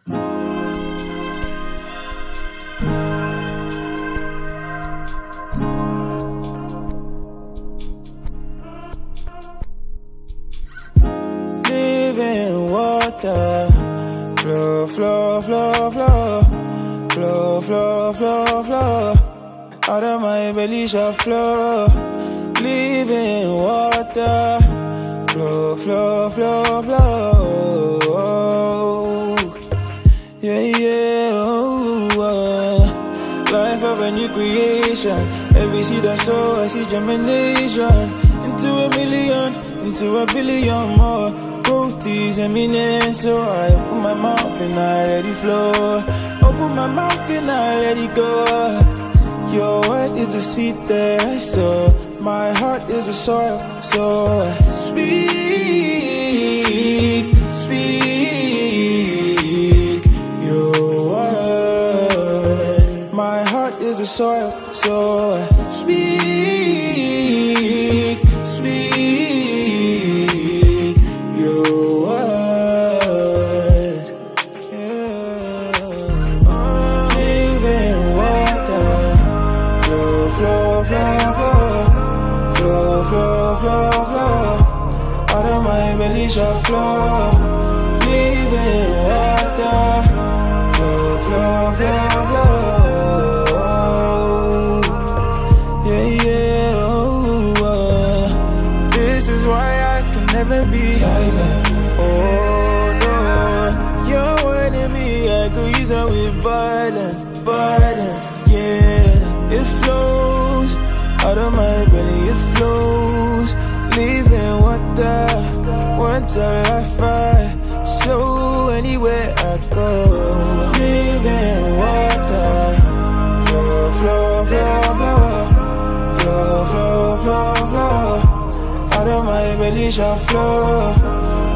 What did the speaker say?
Living water, flow, flow, flow, flow, flow, flow, flow, flow. Out of my belly shall flow. Living water, flow, flow, flow, flow. Yeah, yeah, life of a new creation. Every seed I sow, I see germination. Into a million, into a billion more. Growth is imminent, so I open my mouth and I let it flow. Open my mouth and I let it go. Your word is the seed that I sow. My heart is the soil, so speak, speak your word. My heart is the soil, so speak, speak your word. Yeah. Living water, flow, flow, flow, flow. Flow, flow, flow, flow. Out of my belly shall flow. Living water. Flow, flow, flow, flow. Yeah, yeah, this is why I can never be silent. Oh no, your word in me, I go use it with violence, violence, yeah. It flows. Out of my belly it flows. Living water, water life I sow anywhere I go. Living water, flow, flow, flow, flow, flow, flow, flow, flow. Out of my belly shall flow.